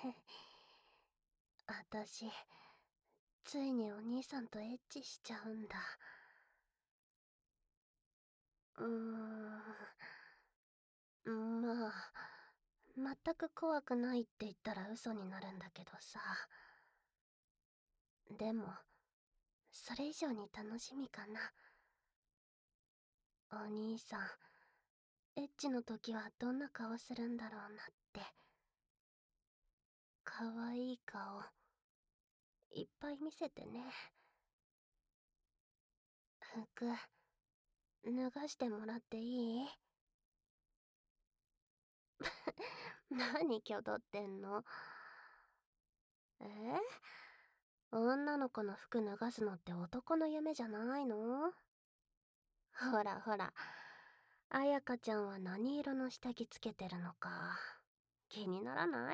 あたし、ついにお兄さんとエッチしちゃうんだ。うーん、まあ、全く怖くないって言ったら嘘になるんだけどさ。でも、それ以上に楽しみかな。お兄さん、エッチの時はどんな顔するんだろうなって。かわいい顔、いっぱい見せてね。服、脱がしてもらっていい？何気取ってんの？女の子の服脱がすのって男の夢じゃないの？ほらほら、彩香ちゃんは何色の下着つけてるのか気にならない？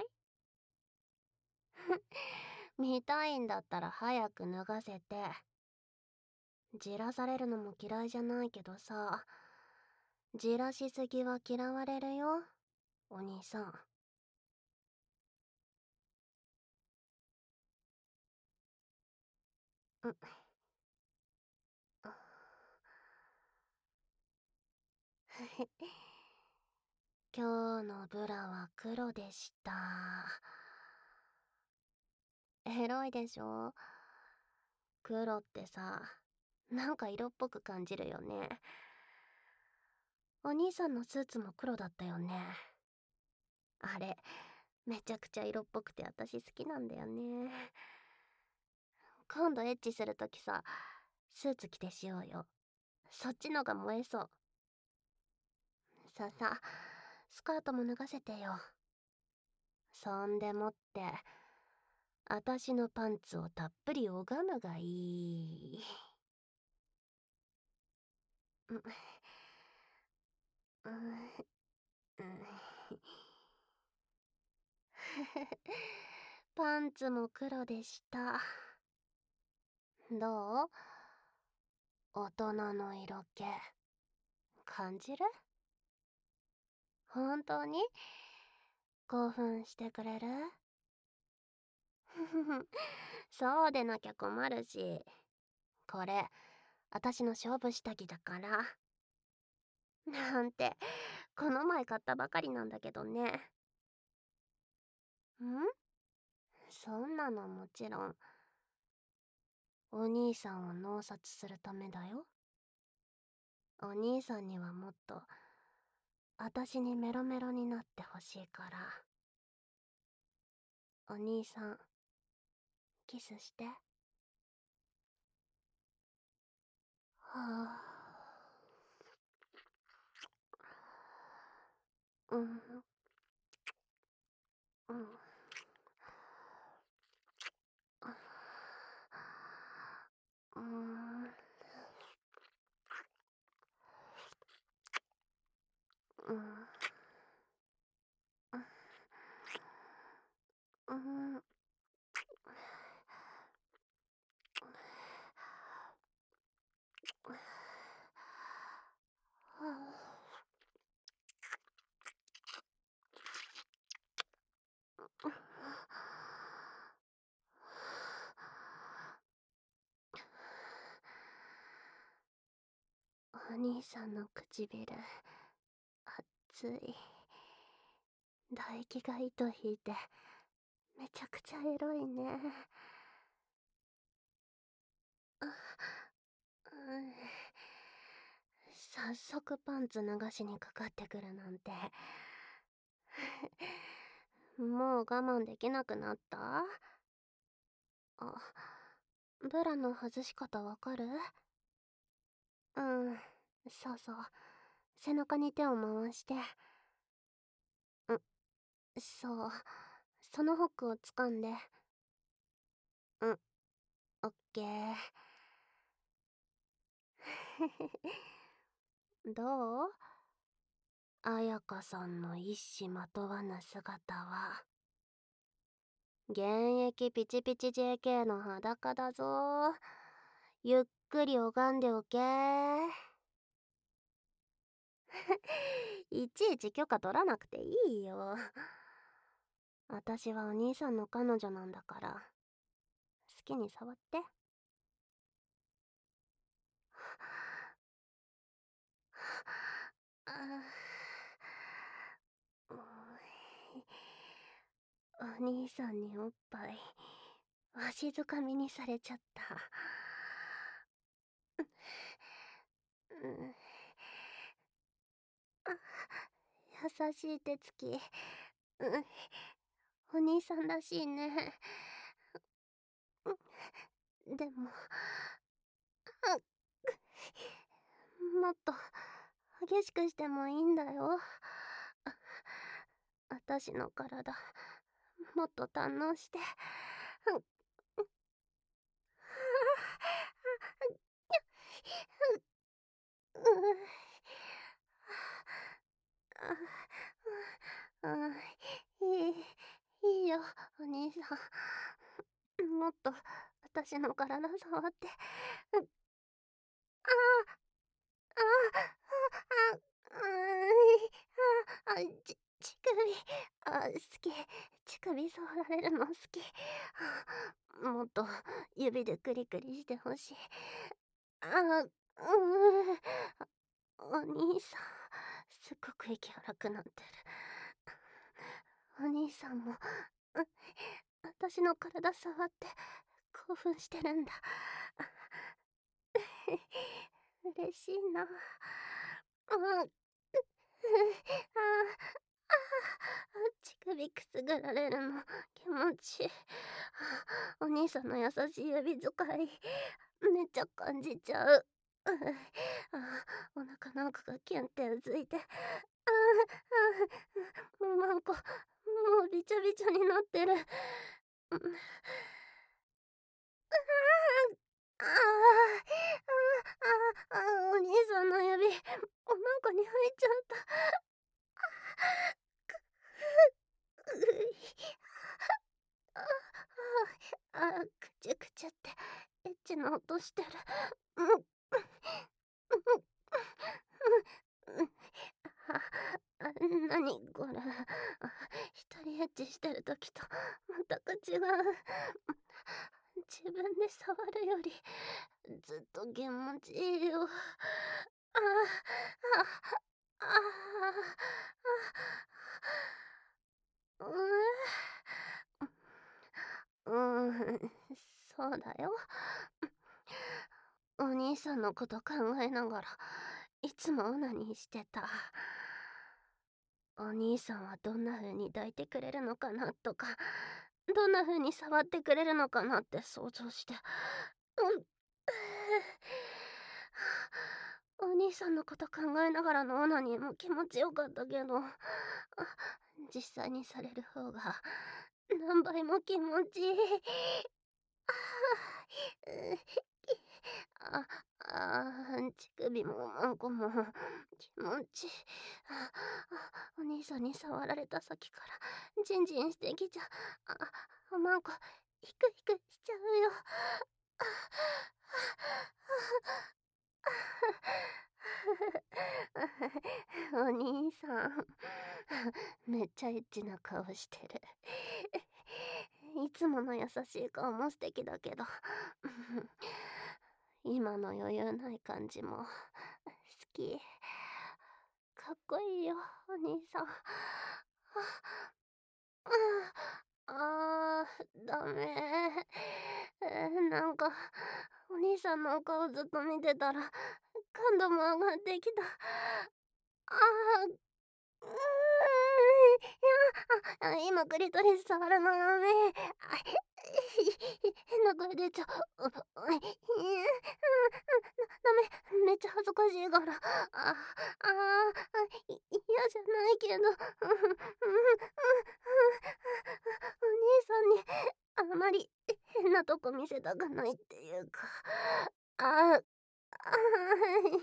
見たいんだったら早く脱がせて。じらされるのも嫌いじゃないけどさ、じらしすぎは嫌われるよ、お兄さん。うん。今日のブラは黒でした。エロいでしょ？黒ってさ、なんか色っぽく感じるよね。お兄さんのスーツも黒だったよね。あれ、めちゃくちゃ色っぽくて私好きなんだよね。今度エッチするときさ、スーツ着てしようよ。そっちのが燃えそう。さあさ、スカートも脱がせてよ。そんでもって、私のパンツをたっぷり拝むがいい。うん、うん、うん。パンツも黒でした。どう？大人の色気感じる？本当に興奮してくれる？そうでなきゃ困るし。これ、私の勝負下着だから。なんて、この前買ったばかりなんだけどね。ん？そんなのもちろん、お兄さんを脳殺するためだよ。お兄さんにはもっと、私にメロメロになってほしいから。お兄さん、キスして。はぁ。うん、うん。うん、うん、うん。お兄さんの唇、熱い。唾液が糸引いて、めちゃくちゃエロいね。うん、早速パンツ脱がしにかかってくるなんて。もう我慢できなくなった？あ、ブラの外し方わかる？うん、そうそう。背中に手を回して。うん、そう。そのホックを掴んで。うん、オッケー。どう？彩香さんの一糸まとわぬ姿は。現役ピチピチ JK の裸だぞ。ゆっくり拝んでおけ。いちいち許可取らなくていいよ。 私はお兄さんの彼女なんだから、好きに触って。あお兄さんにおっぱいわしづかみにされちゃった。うん、優しい手つき、お兄さんらしいね。でももっと激しくしてもいいんだよ。私の体もっと堪能して。いいよ、お兄さん。もっと私の体触って。ああ、乳首、好き。乳首触られるの好き。もっと指でクリクリしてほしい。お兄さん、すっごく息荒くなってる。お兄さんも、私の体触って興奮してるんだ。嬉しいな。乳首くすぐられるの気持ちいい。お兄さんの優しい指使いめっちゃ感じちゃう。お腹の奥がキュンってうずいて、もうなんかもうびちゃびちゃになってる。あお兄さんの指お腹に入っちゃった。くちゅくちゅってエッチな音してる。なにこれ。一人エッチしてる時と全く違う。自分で触るよりずっと気持ちいいよ。あああそうだよ。お兄さんのこと考えながらいつもオナニーしてた。お兄さんはどんな風に抱いてくれるのかなとか、どんな風に触ってくれるのかなって想像して。お兄さんのこと考えながらのオナニーも気持ちよかったけど、実際にされる方が何倍も気持ちいい。あ乳首もマンコも気持ちいい。お兄さんに触られた先からジンジンしてきちゃう。マンコヒクヒクしちゃうよ。お兄さんめっちゃエッチな顔してる。いつもの優しい顔も素敵だけど今の余裕ない感じも好き。かっこいいよ、お兄さん。ダメ。なんか、お兄さんのお顔ずっと見てたら、感度も上がってきた。う今クリトリス触るのやめ。変な声出ちゃう。ダメ。めっちゃ恥ずかしいから。嫌じゃないけど。お兄さんにあまり変なとこ見せたくないっていうか。あ嫌だ。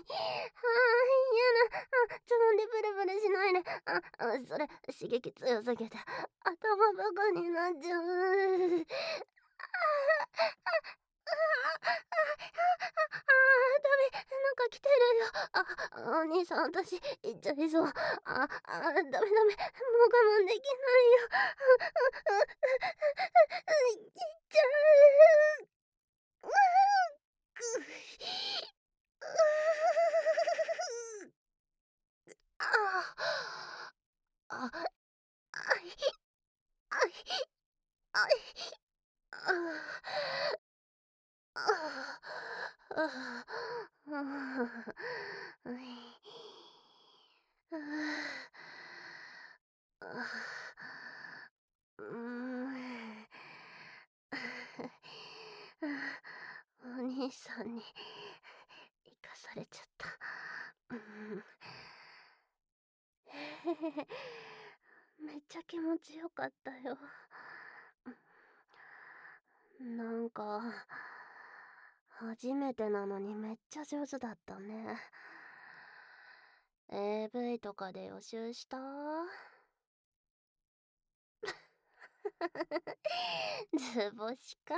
つまんでブルブルしないで。それ、刺激強すぎて、頭バカになっちゃう。 ダメ、なんか来てるよ。お兄さん、私、行っちゃいそう。ダメダメ、もう我慢できないよ。行っちゃう。うくああ、あい、あい、あい、ああ、ああ、うい、うーん。お兄さんに生かされちゃった。うん。めっちゃ気持ちよかったよ。なんか、初めてなのにめっちゃ上手だったね。AV とかで予習した？図星か。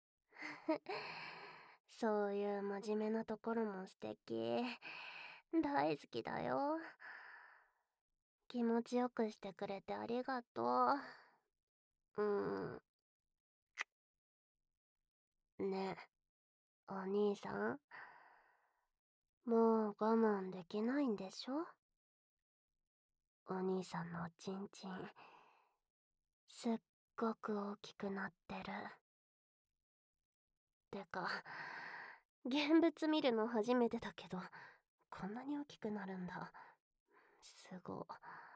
そういう真面目なところも素敵。大好きだよ。気持ちよくしてくれてありがとう。ねえ、お兄さん。もう我慢できないんでしょ？お兄さんのおちんちん、すっごく大きくなってる。てか、現物見るの初めてだけど、こんなに大きくなるんだ。すご。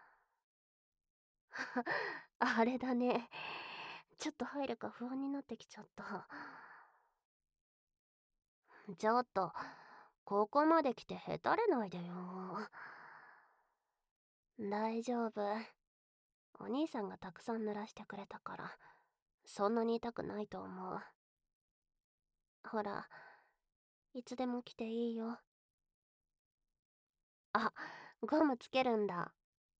あれだね。ちょっと入るか不安になってきちゃった。ちょっと、ここまで来てへたれないでよ。大丈夫。お兄さんがたくさん濡らしてくれたから、そんなに痛くないと思う。ほら、いつでも来ていいよ。あ、ゴムつけるんだ。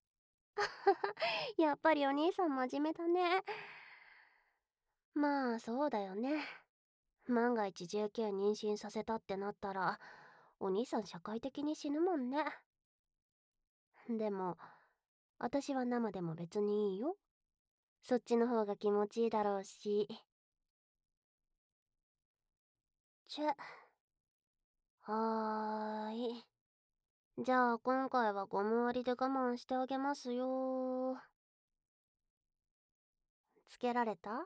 やっぱりお兄さん真面目だね。まあ、そうだよね。万が一19妊娠させたってなったら、お兄さん社会的に死ぬもんね。でも、私は生でも別にいいよ。そっちの方が気持ちいいだろうし。ちゅ。はーい。じゃあ今回はゴム割りで我慢してあげますよ。つけられた？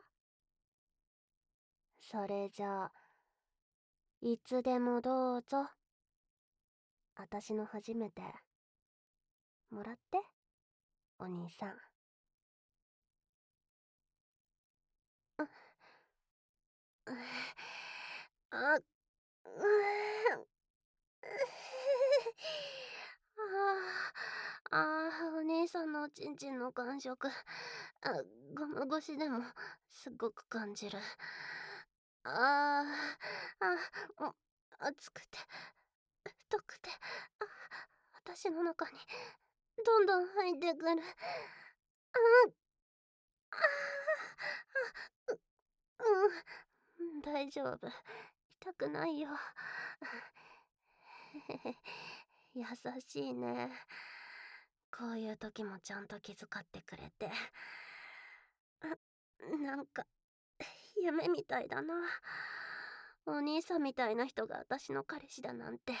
それじゃあ、いつでもどうぞ。あたしの初めて、もらって、お兄さん。あ、お兄さんのおちんちんの感触、ゴム越しでもすごく感じる。ああ、熱くて、太くて、私の中にどんどん入ってくる。大丈夫。痛くないよ。優しいね。こういう時もちゃんと気遣ってくれて。なんか、夢みたいだな。お兄さんみたいな人が私の彼氏だなんて。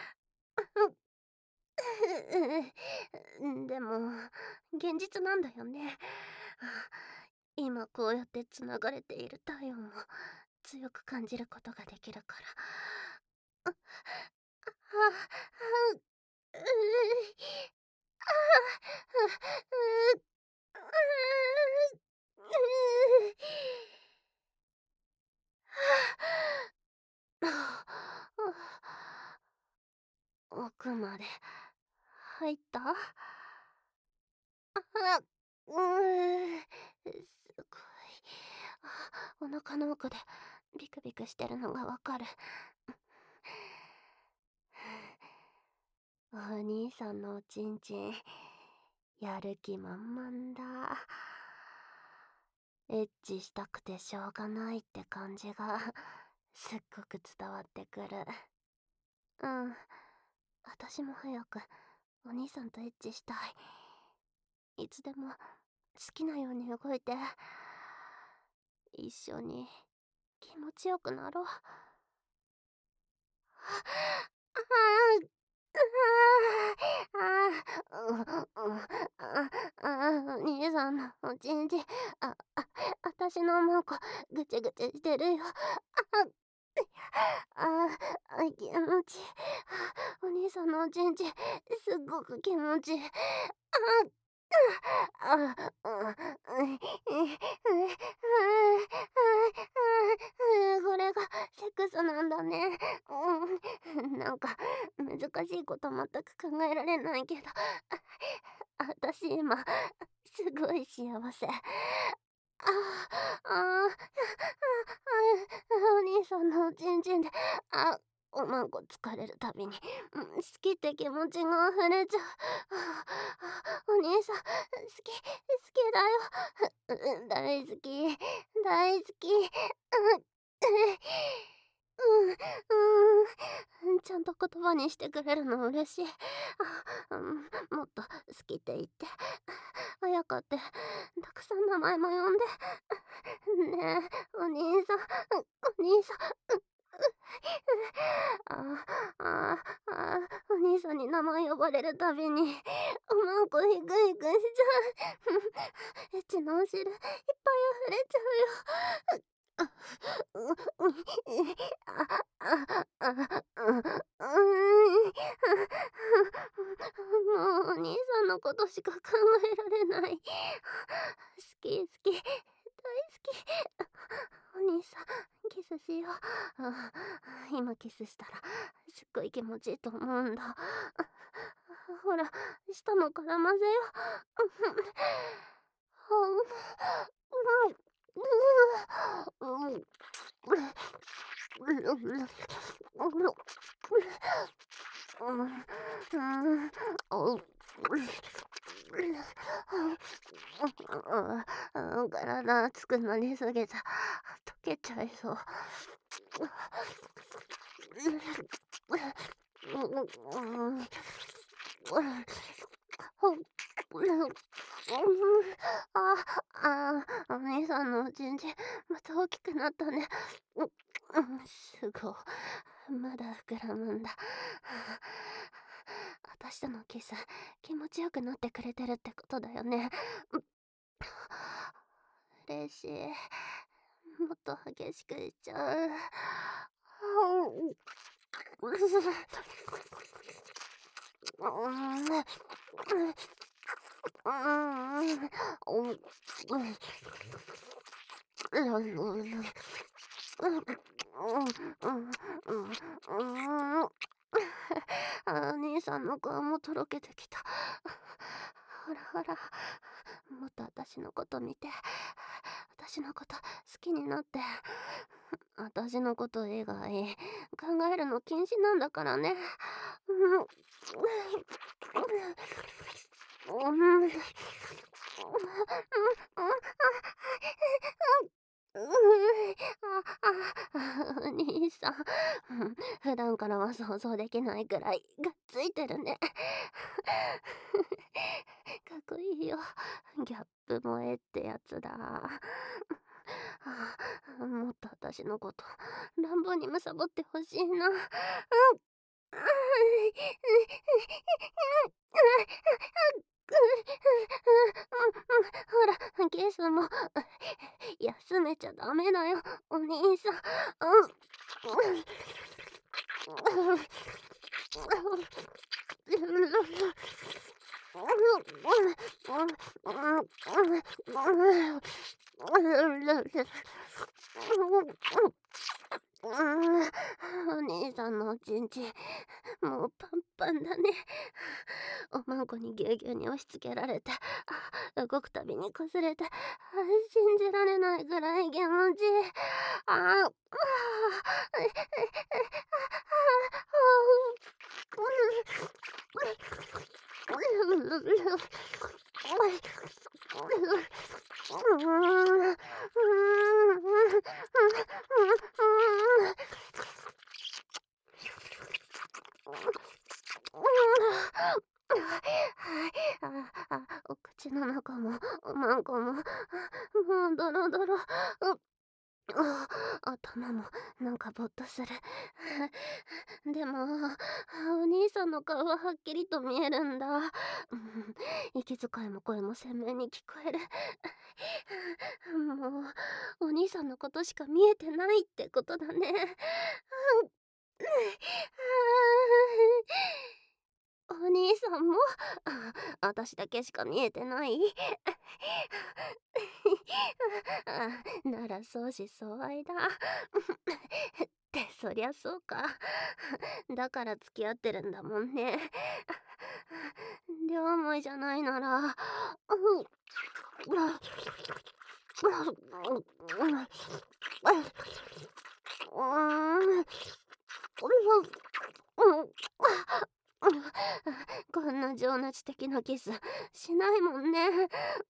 でも、現実なんだよね。今こうやって繋がれている体温も強く感じることができるから。奥まで入った？うーん、すごい。お腹の奥でビクビクしてるのがわかる。お兄さんのおちんちん、やる気満々だ。エッチしたくてしょうがないって感じがすっごく伝わってくる。うん。私も早くお兄さんとエッチしたい。いつでも好きなように動いて、一緒に気持ちよくなろう。お兄さんのおちんちん、あたしのもこ、ぐちゃぐちゃしてるよ。気持ちいい。お兄さんのおちんちん、すっごく気持ちいい。これがセックスなんだね。なんか難しいこと全く考えられないけど、私今すごい幸せ。お兄さんのおちんちんで、おまんこ疲れるたびに、好きって気持ちが溢れちゃう。お兄さん、好きだよ。大好き、大好き。ちゃんと言葉にしてくれるの嬉しい。もっと好きって言って。綾香ってたくさん名前も呼んで。ねえ、お兄さん、お兄さん。お兄さんに名前呼ばれるたびに、おまんこヒクヒクしちゃう。エッチなお汁いっぱい溢れちゃうよ。もうお兄さんのことしか考えられない。好き好き、大好き。お兄さん、キスしよう。今キスしたらすっごい気持ちいいと思うんだ。ほら、舌も絡ませよう。体熱くなりすぎた。溶けちゃいそう。お兄さんのおちんちん、また大きくなったね。すごい。まだ膨らむんだ。私とのキス、気持ちよくなってくれてるってことだよね。嬉しい。もっと激しくいっちゃう。兄さんの顔もとろけてきた。ほらほら、もっと私のこと見て、私のこと好きになって。私のこと以外考えるの禁止なんだからね。お兄さん、普段からは想像できないくらいがっついてるね。かっこいいよ。ギャップ萌えってやつだ。もっと私のこと乱暴にむさぼってほしいな。ほら、ゲスも休めちゃダメだよ、お兄さん。お兄さんのおちんちん、もうパンパンだね。おまんこにぎゅうぎゅうに押し付けられて、動くたびに擦れて、信じられないぐらい気持ちいい。 口の中もおまんこも、もうドロドロ。頭もなんかぼっとする。でも、お兄さんの顔ははっきりと見えるんだ。息遣いも声も鮮明に聞こえる。もう、お兄さんのことしか見えてないってことだね。お兄さんも、私だけしか見えてない。なら相思相愛だ。ってそりゃそうか。だから付き合ってるんだもんね。両思いじゃないなら、こんな情熱的なキスしないもんね。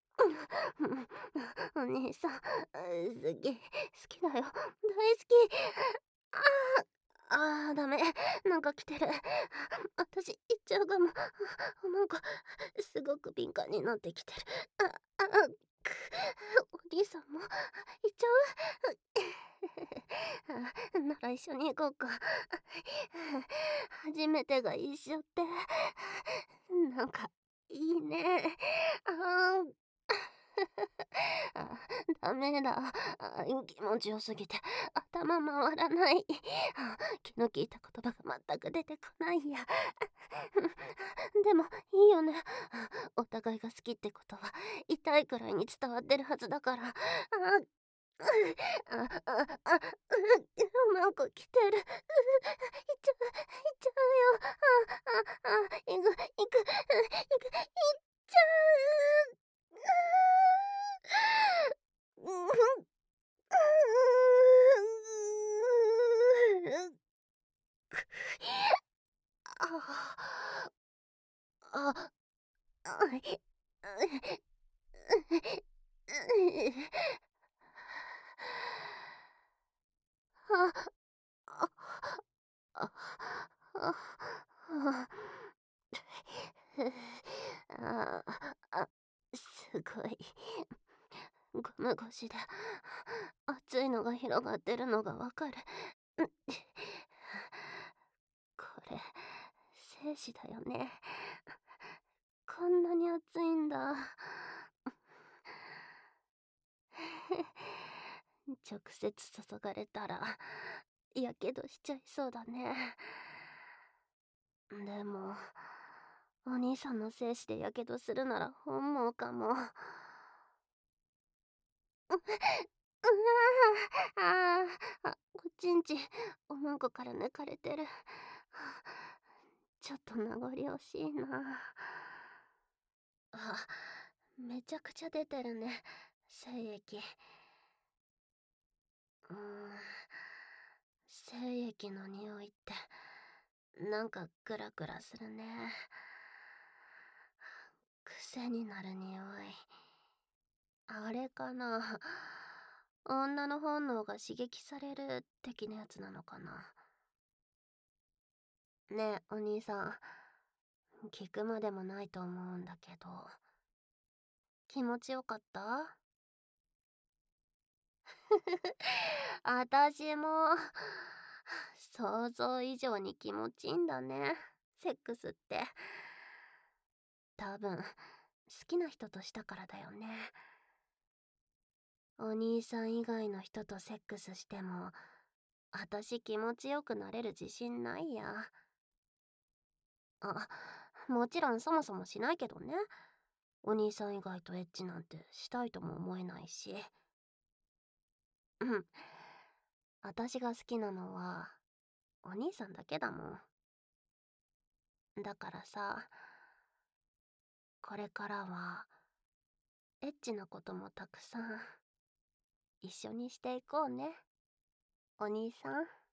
お兄さん、好きだよ。大好き。ダメ。なんか来てる。私、行っちゃうかも。なんか、すごく敏感になってきてる。くお兄さんも、行っちゃうなら一緒に行こうか。初めてが一緒って、なんか、いいね。あーあ、ダメだ。気持ちよすぎて頭回らない。気の利いた言葉が全く出てこないや。でもいいよね。お互いが好きってことは痛いくらいに伝わってるはずだから。なんか来てる。行っちゃうよ。行く、行っちゃう。ああ、すごい。ゴム越しで熱いのが広がってるのがわかる。これ、精子だよね。こんなに熱いんだ。直接注がれたら、やけどしちゃいそうだね。でも、お兄さんの精子でやけどするなら本望かも。おちんちん、おまんこから抜かれてる。ちょっと名残惜しいな。めちゃくちゃ出てるね、精液。精液の匂いって、なんかグラグラするね。癖になる匂い。あれかな。女の本能が刺激される的なやつなのかな。ねえ、お兄さん。聞くまでもないと思うんだけど。気持ちよかった？あたしも、想像以上に気持ちいいんだね。セックスって。多分、好きな人としたからだよね。お兄さん以外の人とセックスしても、あたし気持ちよくなれる自信ないや。もちろんそもそもしないけどね。お兄さん以外とエッチなんてしたいとも思えないし。うん。あたしが好きなのは、お兄さんだけだもん。だからさ、これからは、エッチなこともたくさん、一緒にしていこうね。お兄さん。